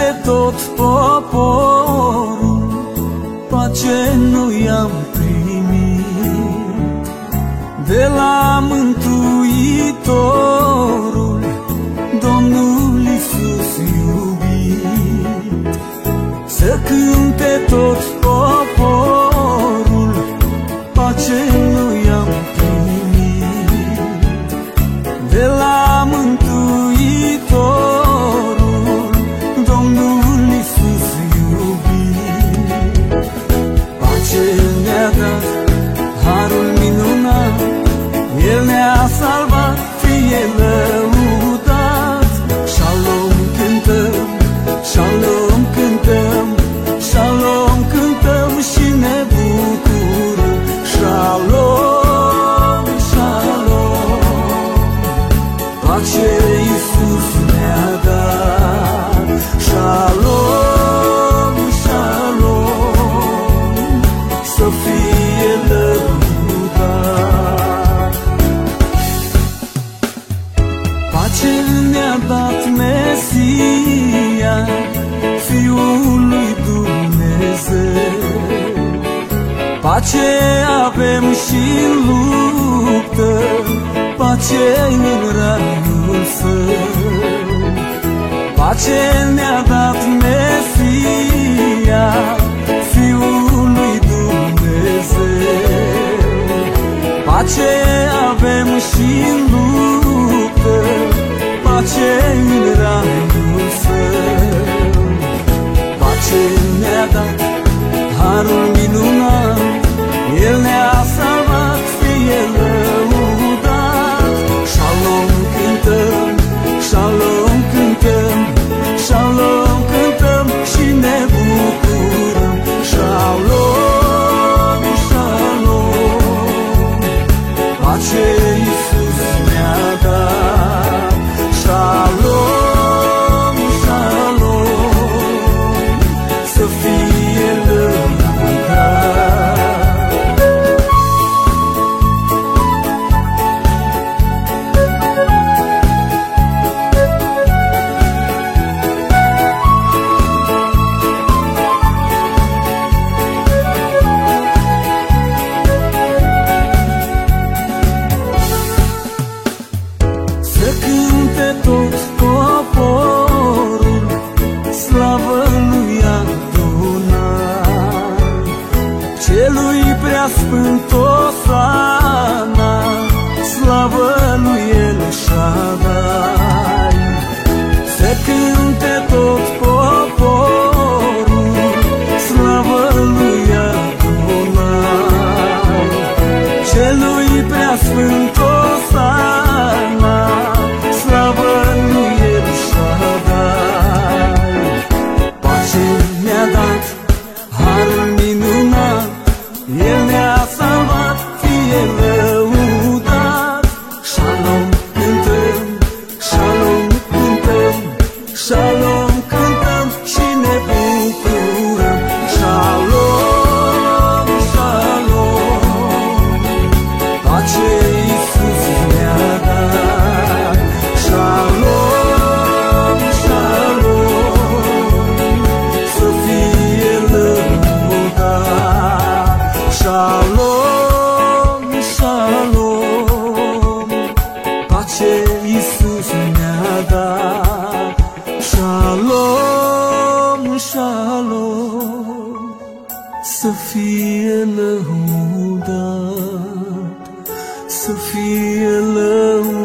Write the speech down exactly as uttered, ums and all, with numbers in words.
tot poporul, pace noi am primit de la Mântuitorul, Domnul Iisus iubit. Să cânte tot poporul, pace noi am primit de la Mântuitorul, Domnul Iisus iubit. Pace ne-a dat, harul minunat, El ne-a salvat, fie lăudat. Shalom cântăm, shalom cântăm, shalom cântăm și ne bucurăm. Shalom, shalom, pace Iisus ne-a dat. Shalom, shalom, să fie lăudat. Pace ne-a dat Mesia, Fiul lui Dumnezeu. Pace avem și-n luptă, pace în raiul Său. Pace ne-a dat Mesia, Fiul lui Dumnezeu. Pace avem și-n luptă, pace în raiul Său. Pace ne-a dat, harul minunat, El ne-a salvat, fie lăudat. Shalom cântăm, shalom cântăm, shalom cântăm și ne bucurăm. Shalom, shalom, pace Iisus ne-a dat. Shalom, shalom, să fie lăudat. Să cânte tot poporul, slavă lui Adonai, Celui preasfânt Osana, slavă lui El Shaddai. Să cânte tot poporul, slavă lui Adonai, Celui preasfânt Osana, slavă lui El Shaddai. Pace ne-a dat, harul minunat, El ne-a salvat, fie lăudat. Shalom cântăm, shalom cântăm, shalom cântăm și ne bucurăm. Shalom, shalom, pace Iisus ne-a dat. Shalom, shalom, să fie lăudat. Shalom, shalom, pace Iisus ne-a dat. Shalom, shalom, să fie lăudat, să fie lăudat.